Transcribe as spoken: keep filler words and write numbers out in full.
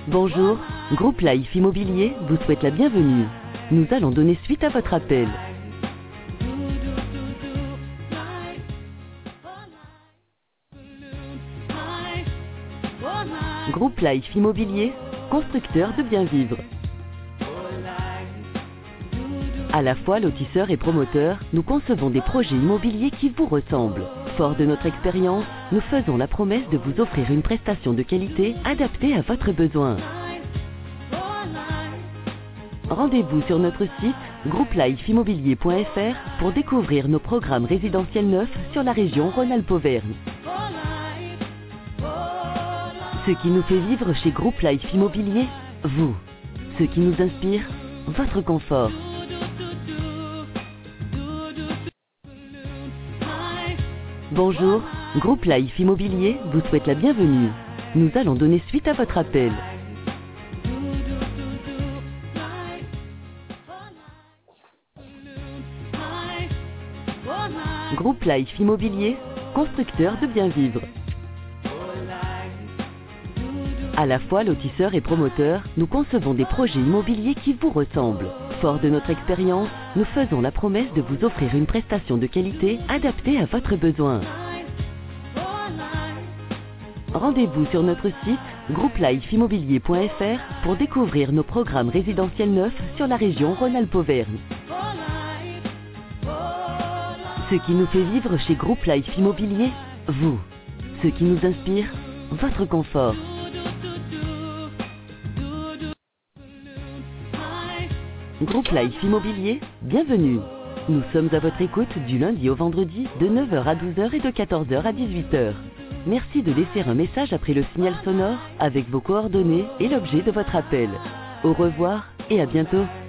Bonjour, Groupe Life Immobilier vous souhaite la bienvenue. Nous allons donner suite à votre appel. Groupe Life Immobilier, constructeur de bien vivre. À la fois lotisseur et promoteur, nous concevons des projets immobiliers qui vous ressemblent. Fort de notre expérience, nous faisons la promesse de vous offrir une prestation de qualité adaptée à votre besoin. Rendez-vous sur notre site groupe life immobilier point f r pour découvrir nos programmes résidentiels neufs sur la région Rhône-Alpes-Auvergne. Ce qui nous fait vivre chez Groupe Life Immobilier, vous. Ce qui nous inspire, votre confort. Bonjour, Groupe Life Immobilier vous souhaite la bienvenue. Nous allons donner suite à votre appel. Groupe Life Immobilier, constructeur de bien vivre. À la fois lotisseur et promoteur, nous concevons des projets immobiliers qui vous ressemblent. Fort de notre expérience, nous faisons la promesse de vous offrir une prestation de qualité adaptée à votre besoin. Rendez-vous sur notre site groupe life immobilier point f r pour découvrir nos programmes résidentiels neufs sur la région Rhône-Alpes-Auvergne. Ce qui nous fait vivre chez Groupe Life Immobilier, vous. Ce qui nous inspire, votre confort. Groupe Life Immobilier, bienvenue. Nous sommes à votre écoute du lundi au vendredi de neuf heures à douze heures et de quatorze heures à dix-huit heures. Merci de laisser un message après le signal sonore avec vos coordonnées et l'objet de votre appel. Au revoir et à bientôt.